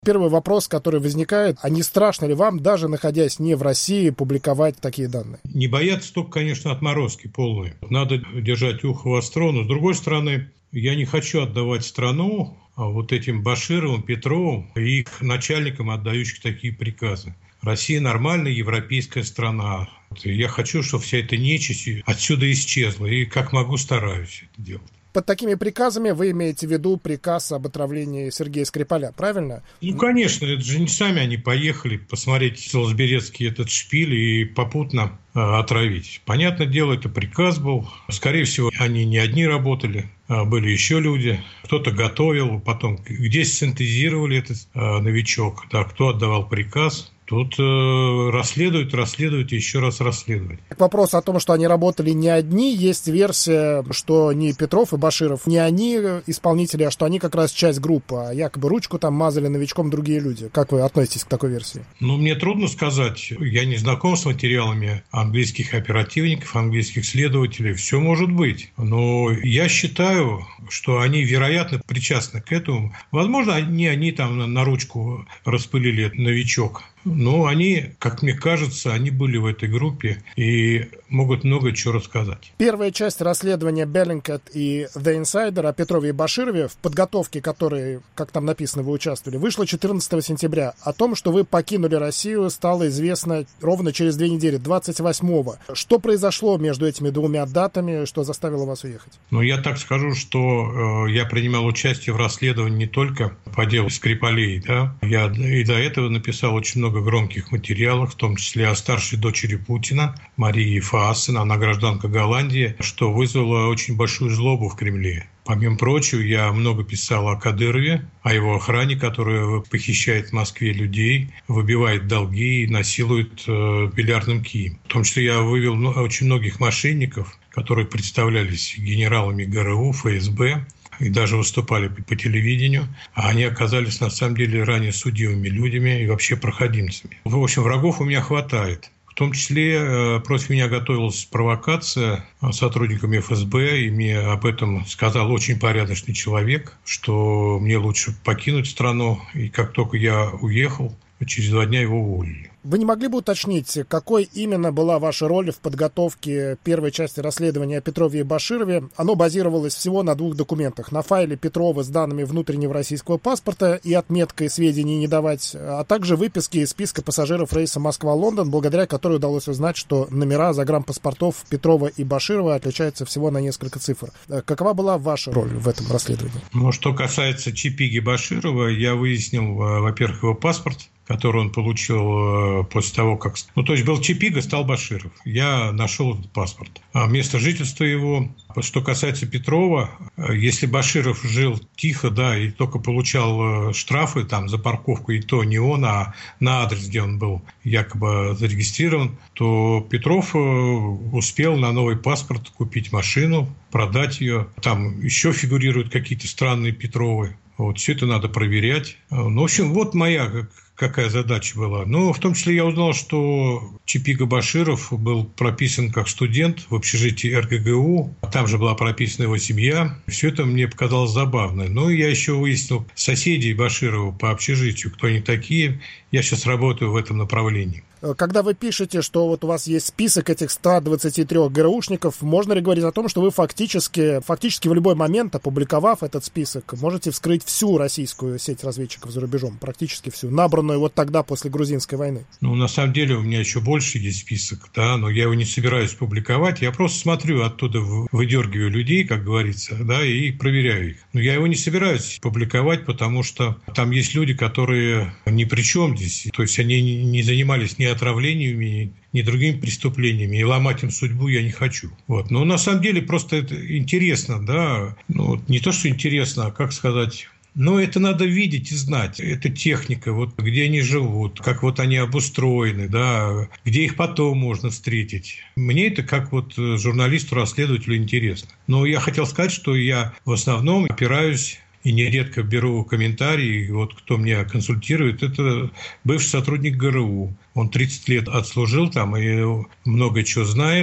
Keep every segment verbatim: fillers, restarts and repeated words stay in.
Первый вопрос, который возникает, а не страшно ли вам, даже находясь не в России, публиковать такие данные? Не бояться только, конечно, отморозки полные. Надо держать ухо востро, но, с другой стороны, я не хочу отдавать страну вот этим Башировым, Петровым и их начальникам, отдающих такие приказы. Россия нормальная европейская страна. Я хочу, чтобы вся эта нечисть отсюда исчезла, и как могу, стараюсь это делать. Под такими приказами вы имеете в виду приказ об отравлении Сергея Скрипаля, правильно? Ну, конечно, это же не сами они поехали посмотреть Солсберецкий этот шпиль и попутно э, отравить. Понятное дело, это приказ был. Скорее всего, они не одни работали, а были еще люди. Кто-то готовил, потом где синтезировали этот э, новичок, да, кто отдавал приказ. Тут э, расследуют, расследуют и еще раз расследуют. Вопрос о том, что они работали не одни. Есть версия, что не Петров и Баширов, не они исполнители, а что они как раз часть группы, а якобы ручку там мазали новичком другие люди. Как вы относитесь к такой версии? Ну, мне трудно сказать. Я не знаком с материалами английских оперативников, английских следователей. Все может быть. Но я считаю, что они, вероятно, причастны к этому. Возможно, не они там на ручку распылили новичок. Но они, как мне кажется, они были в этой группе и могут много чего рассказать. Первая часть расследования Bellingcat и The Insider о Петрове и Баширове, в подготовке которой, как там написано, вы участвовали, вышла четырнадцатого сентября. О том, что вы покинули Россию, стало известно ровно через две недели, двадцать восьмого. Что произошло между этими двумя датами, что заставило вас уехать? Ну, я так скажу, что э, я принимал участие в расследовании не только по делу Скрипалей, да. Я и до этого написал очень много громких материалов, в том числе о старшей дочери Путина, Марии Фаассен, она гражданка Голландии, что вызвало очень большую злобу в Кремле. Помимо прочего, я много писал о Кадырове, о его охране, которая похищает в Москве людей, выбивает долги и насилует э, бильярдным кием. В том числе я вывел очень многих мошенников, которые представлялись генералами ГРУ, ФСБ, и даже выступали по телевидению, а они оказались на самом деле ранее судимыми людьми и вообще проходимцами. В общем, врагов у меня хватает. В том числе против меня готовилась провокация сотрудниками эф эс бэ, и мне об этом сказал очень порядочный человек, что мне лучше покинуть страну, и как только я уехал, через два дня его уволили. Вы не могли бы уточнить, какой именно была ваша роль в подготовке первой части расследования о Петрове и Баширове? Оно базировалось всего на двух документах. На файле Петрова с данными внутреннего российского паспорта и отметкой сведений не давать, а также выписки из списка пассажиров рейса Москва-Лондон, благодаря которой удалось узнать, что номера загранпаспортов Петрова и Баширова отличаются всего на несколько цифр. Какова была ваша роль в этом расследовании? Ну, что касается Чипиги Баширова, я выяснил, во-первых, его паспорт, который он получил после того, как... Ну, то есть был Чипига, стал Баширов. Я нашел этот паспорт. А место жительства его... Что касается Петрова, если Баширов жил тихо, да, и только получал штрафы там за парковку, и то не он, а на адрес, где он был якобы зарегистрирован, то Петров успел на новый паспорт купить машину, продать ее. Там еще фигурируют какие-то странные Петровы. Вот, все это надо проверять. Ну, в общем, вот моя какая задача была. Но в том числе я узнал, что Чипига Баширов был прописан как студент в общежитии эр гэ гэ у. Там же была прописана его семья. Все это мне показалось забавно. Ну, и я еще выяснил соседей Баширова по общежитию, кто они такие. Я сейчас работаю в этом направлении. Когда вы пишете, что вот у вас есть список этих ста двадцати трёх гэ рэ ушников, можно ли говорить о том, что вы фактически, фактически в любой момент, опубликовав этот список, можете вскрыть всю российскую сеть разведчиков за рубежом, практически всю, набранную вот тогда после грузинской войны? Ну, на самом деле у меня еще больше есть список, да, но я его не собираюсь публиковать. Я просто смотрю оттуда, выдергиваю людей, как говорится, да, и проверяю их. Но я его не собираюсь публиковать, потому что там есть люди, которые ни при чем здесь. То есть они не занимались ни отравлениями, ни другими преступлениями, и ломать им судьбу я не хочу. Вот. Но на самом деле просто это интересно, да, ну, не то, что интересно, а как сказать... Но это надо видеть и знать. Это техника, вот где они живут, как вот они обустроены, да, где их потом можно встретить. Мне это как вот журналисту, расследователю интересно. Но я хотел сказать, что я в основном опираюсь и нередко беру комментарии. Вот кто меня консультирует, это бывший сотрудник гэ эр у. Он тридцать лет отслужил там и много чего знает.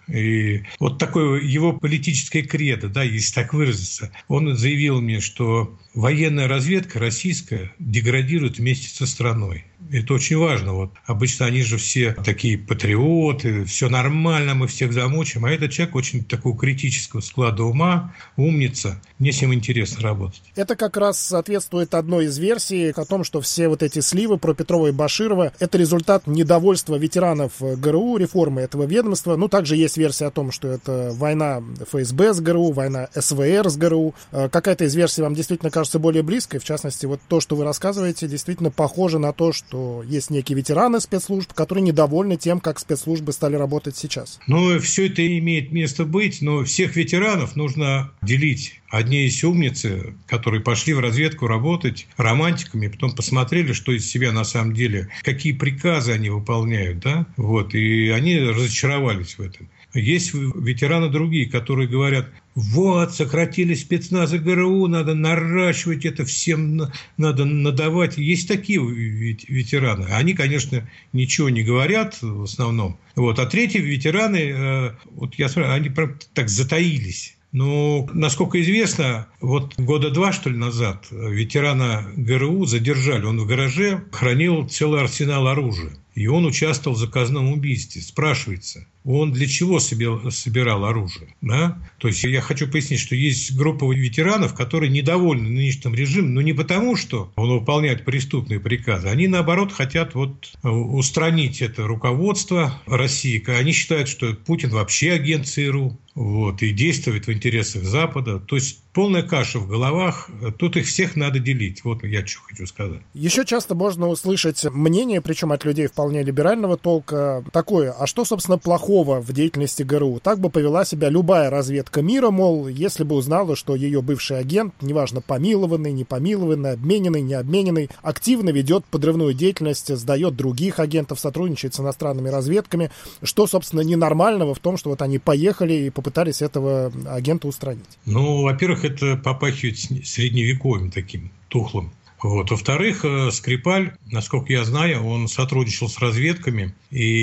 И вот такое его политическое кредо, да, если так выразиться. Он заявил мне, что военная разведка российская деградирует вместе со страной. Это очень важно. Вот обычно они же все такие патриоты, все нормально, мы всех замучим. А этот человек очень такого критического склада ума, умница. Мне с ним интересно работать. Это как раз соответствует одной из версий о том, что все вот эти сливы про Петрова и Баширова – это результат недовольства ветеранов ГРУ, реформы этого ведомства. Ну, также есть версия о том, что это война ФСБ с ГРУ, война СВР с ГРУ. Какая-то из версий вам действительно кажется более близкой? В частности, вот то, что вы рассказываете, действительно похоже на то, что есть некие ветераны спецслужб, которые недовольны тем, как спецслужбы стали работать сейчас. Ну, все это имеет место быть, но всех ветеранов нужно делить. Одни есть умницы, которые пошли в разведку работать романтиками, потом посмотрели, что из себя на самом деле, какие приказы они выполняют, да, вот, и они разочаровались в этом. Есть ветераны другие, которые говорят: вот, сократили спецназы ГРУ, надо наращивать это, всем надо надавать. Есть такие ветераны. Они, конечно, ничего не говорят в основном. Вот. А третьи ветераны, вот я смотрю, они так затаились. Ну, насколько известно, вот года два, что ли, назад ветерана ГРУ задержали. Он в гараже хранил целый арсенал оружия. И он участвовал в заказном убийстве. Спрашивается, он для чего собирал оружие? Да? То есть я хочу пояснить, что есть группа ветеранов, которые недовольны нынешним режимом, но не потому, что он выполняет преступные приказы. Они, наоборот, хотят вот устранить это руководство России. Они считают, что Путин вообще агент ЦРУ. Вот, и действует в интересах Запада. То есть полная каша в головах. Тут их всех надо делить. Вот я что хочу сказать. Еще часто можно услышать мнение, причем от людей вполне либерального толка, такое: а что, собственно, плохого в деятельности ГРУ? Так бы повела себя любая разведка мира, мол, если бы узнала, что ее бывший агент, неважно, помилованный, не помилованный, обмененный, не обмененный, активно ведет подрывную деятельность, сдает других агентов, сотрудничает с иностранными разведками. Что, собственно, ненормального в том, что вот они поехали и попытались этого агента устранить? Ну, во-первых, это попахивает средневековым таким, тухлым. Вот. Во-вторых, Скрипаль, насколько я знаю, он сотрудничал с разведками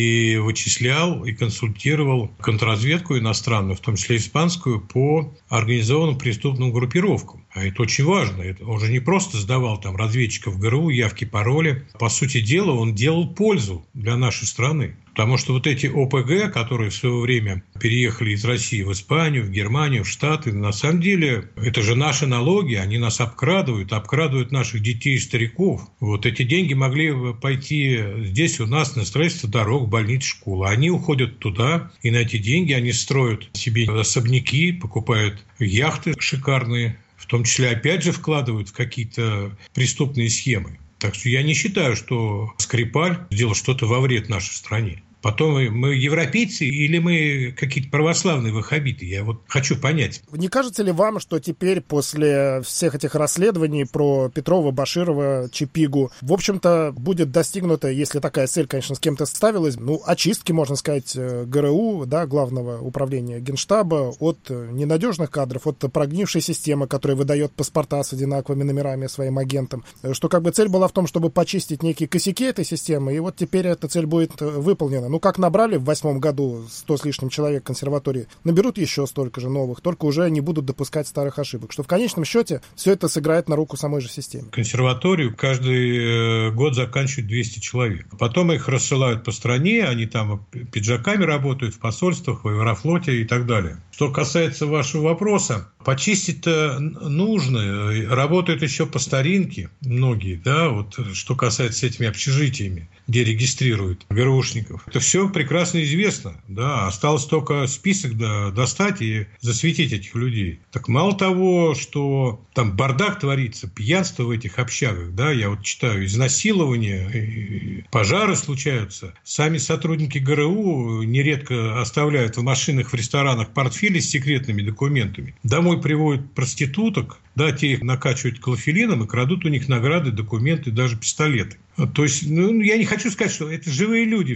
и вычислял и консультировал контрразведку иностранную, в том числе испанскую, по организованным преступным группировкам. А это очень важно. Это он же не просто сдавал там разведчиков ГРУ, явки, пароли. По сути дела, он делал пользу для нашей страны. Потому что вот эти ОПГ, которые в свое время переехали из России в Испанию, в Германию, в Штаты, на самом деле это же наши налоги, они нас обкрадывают, обкрадывают наших детей и стариков. Вот эти деньги могли пойти здесь у нас на строительство дорог, больниц, школ. Они уходят туда, и на эти деньги они строят себе особняки, покупают яхты шикарные, в том числе опять же вкладывают в какие-то преступные схемы. Так что я не считаю, что Скрипаль сделал что-то во вред нашей стране. Потом мы европейцы или мы какие-то православные ваххабиты? Я вот хочу понять. Не кажется ли вам, что теперь после всех этих расследований про Петрова, Баширова, Чипигу, в общем-то, будет достигнута, если такая цель, конечно, с кем-то ставилась, ну, очистки, можно сказать, ГРУ, да, Главного управления Генштаба, от ненадежных кадров, от прогнившей системы, которая выдает паспорта с одинаковыми номерами своим агентам, что как бы цель была в том, чтобы почистить некие косяки этой системы, и вот теперь эта цель будет выполнена. Ну, как набрали в восьмом году сто с лишним человек консерватории, наберут еще столько же новых, только уже не будут допускать старых ошибок. Что в конечном счете все это сыграет на руку самой же системе. Консерваторию каждый год заканчивают двести человек. Потом их рассылают по стране, они там пиджаками работают в посольствах, в Аэрофлоте и так далее. Что касается вашего вопроса, почистить-то нужно. Работают еще по старинке многие, да, вот что касается этими общежитиями, где регистрируют ГРУшников. Это все прекрасно известно, да. Осталось только список да, достать и засветить этих людей. Так мало того, что там бардак творится, пьянство в этих общагах, да, я вот читаю, изнасилования, пожары случаются. Сами сотрудники ГРУ нередко оставляют в машинах, в ресторанах портфели с секретными документами. Домой приводят проституток, да, те их накачивают клофелином и крадут у них награды, документы, даже пистолеты. То есть, ну, я не хочу сказать, что это живые люди все, да,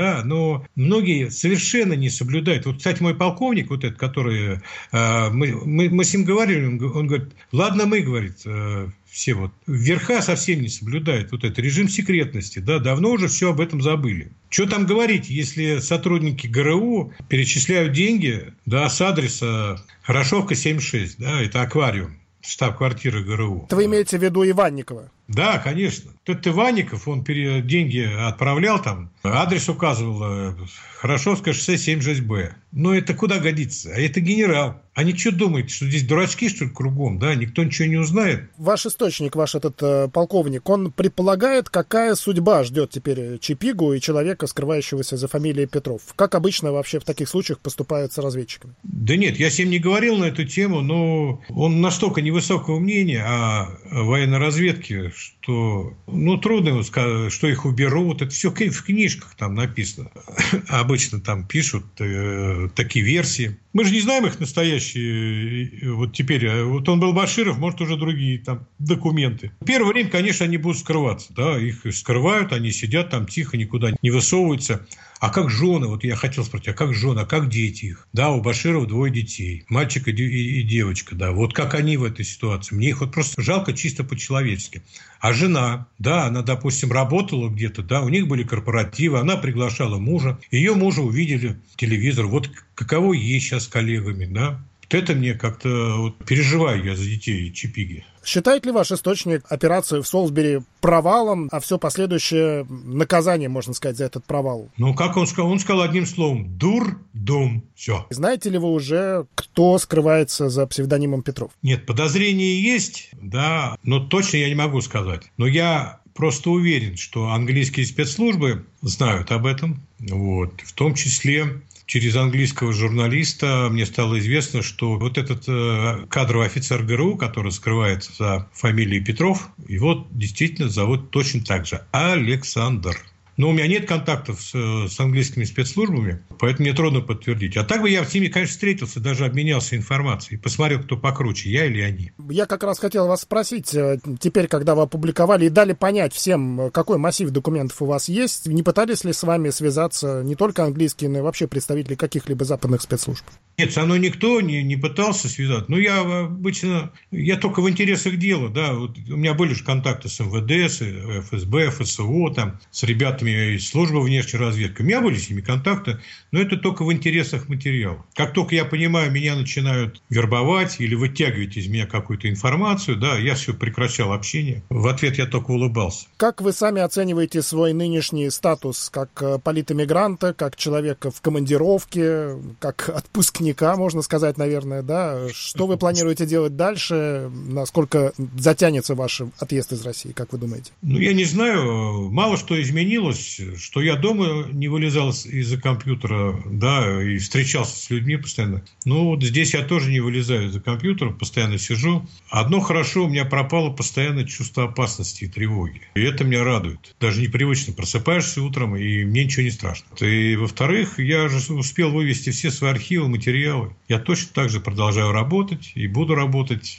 да, но многие совершенно не соблюдают. Вот, кстати, мой полковник, вот этот, который, э, мы, мы, мы с ним говорили, он, он говорит, ладно, мы, говорит, э, все вот верха совсем не соблюдают вот этот режим секретности, да, давно уже все об этом забыли. Что там говорить, если сотрудники ГРУ перечисляют деньги, да, с адреса Хорошовка семьдесят шесть, да, это аквариум, штаб-квартира ГРУ. Это вы имеете в виду Иванникова? Да, конечно. Тот Иванников, он деньги отправлял там, адрес указывал Хорошовское шоссе семьдесят шесть Б. Но это куда годится? А это генерал. Они что думаете, что здесь дурачки, что ли, кругом, да? Никто ничего не узнает? Ваш источник, ваш этот э, полковник, он предполагает, какая судьба ждет теперь Чипигу и человека, скрывающегося за фамилией Петров? Как обычно вообще в таких случаях поступают с разведчиками? Да нет, я с ним не говорил на эту тему, но он настолько невысокого мнения о военной разведке, что, ну, трудно сказать, что их уберут. Это все в книжках там написано. Обычно там пишут э, такие версии. Мы же не знаем их настоящие. Вот теперь, вот он был Баширов, может, уже другие там документы. Первое время, конечно, они будут скрываться. Да, их скрывают, они сидят там тихо, никуда не высовываются. А как жены? Вот я хотел спросить, а как жены, а как дети их? Да, у Баширова двое детей, мальчик и, и, и девочка, да. Вот как они в этой ситуации? Мне их вот просто жалко чисто по-человечески. А жена, да, она, допустим, работала где-то, да, у них были корпоративы, она приглашала мужа, ее мужа увидели телевизор. Вот каково ей сейчас с коллегами, да? Вот это мне как-то вот, переживаю я за детей Чипиги. Считает ли ваш источник операцию в Солсбери провалом, а все последующее наказание, можно сказать, за этот провал? Ну, как он сказал? Он сказал одним словом: дур-дум. Все. Знаете ли вы уже, кто скрывается за псевдонимом Петров? Нет, подозрения есть, да, но точно я не могу сказать. Но я просто уверен, что английские спецслужбы знают об этом, вот, в том числе... Через английского журналиста мне стало известно, что вот этот э, кадровый офицер ГРУ, который скрывается за фамилией Петров, его действительно зовут точно так же – Александр. Но у меня нет контактов с, с английскими спецслужбами, поэтому мне трудно подтвердить. А так бы я с ними, конечно, встретился, даже обменялся информацией, посмотрел, кто покруче, я или они. Я как раз хотел вас спросить, теперь, когда вы опубликовали и дали понять всем, какой массив документов у вас есть, не пытались ли с вами связаться не только английские, но и вообще представители каких-либо западных спецслужб? Нет, со мной никто не, не пытался связаться. Но я обычно, я только в интересах дела, да. Вот у меня были же контакты с эм вэ дэ, с эф эс бэ, эф эс о, там, с ребятами из службы внешней разведки. У меня были с ними контакты, но это только в интересах материала. Как только я понимаю, меня начинают вербовать или вытягивать из меня какую-то информацию, да, я все прекращал общение. В ответ я только улыбался. Как вы сами оцениваете свой нынешний статус как политэмигранта, как человека в командировке, как отпускника, можно сказать, наверное, да? Что вы планируете делать дальше? Насколько затянется ваш отъезд из России, как вы думаете? Ну, я не знаю. Мало что изменилось, что я дома не вылезал из-за компьютера, да, и встречался с людьми постоянно. Ну, вот здесь я тоже не вылезаю из-за компьютера, постоянно сижу. Одно хорошо, у меня пропало постоянное чувство опасности и тревоги. И это меня радует. Даже непривычно. Просыпаешься утром, и мне ничего не страшно. И, во-вторых, я же успел вывести все свои архивы, материалы. Я точно так же продолжаю работать и буду работать.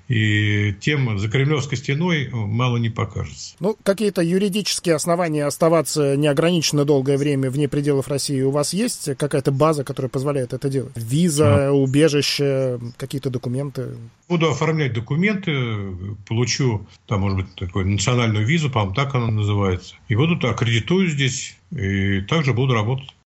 И тем за Кремлевской стеной мало не покажется. Ну, какие-то юридические основания оставаться неограниченно долгое время вне пределов России у вас есть? Какая-то база, которая позволяет это делать? Виза, а. убежище, какие-то документы? Буду оформлять документы, получу, там, может быть, такую национальную визу, по-моему, так она называется. И буду аккредитую здесь, и также буду работать.